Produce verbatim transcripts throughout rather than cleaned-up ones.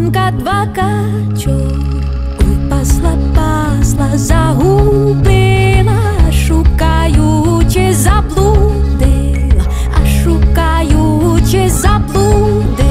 маланка два качок. Ой, пасла, пасла, загубила, шукаючи, заблудила, а шукаючи, заблудила.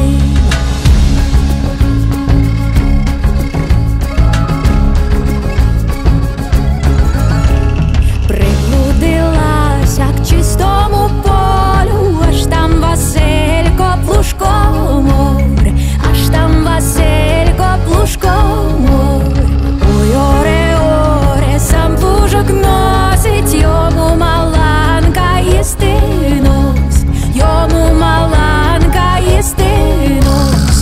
Приблудилася к чистому полю, аж там Василько Плужко море, аж там Василько Плужко море. Ой, оре, оре, сам плужок носить, йому маланка їсти носить, йому маланка їсти носить.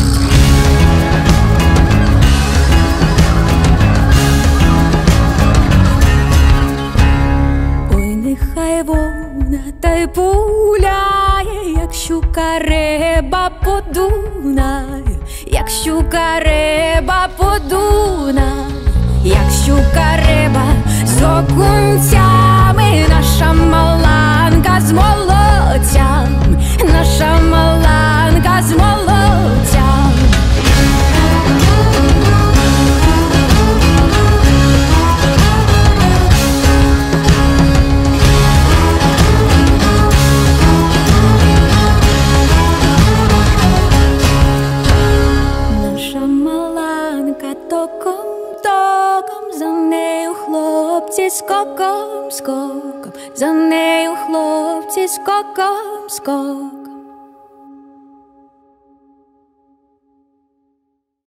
Ой, нехай вона та й пуляє, як щука риба по Дунаю, як щука риба по Дунаю, як щука риба з окунцями, наша маланка з молодцями, наша маланка з молодцями. Наша маланка током-током, за нею хлопці скоком-скоком, за нею хлопці скоком-скоком.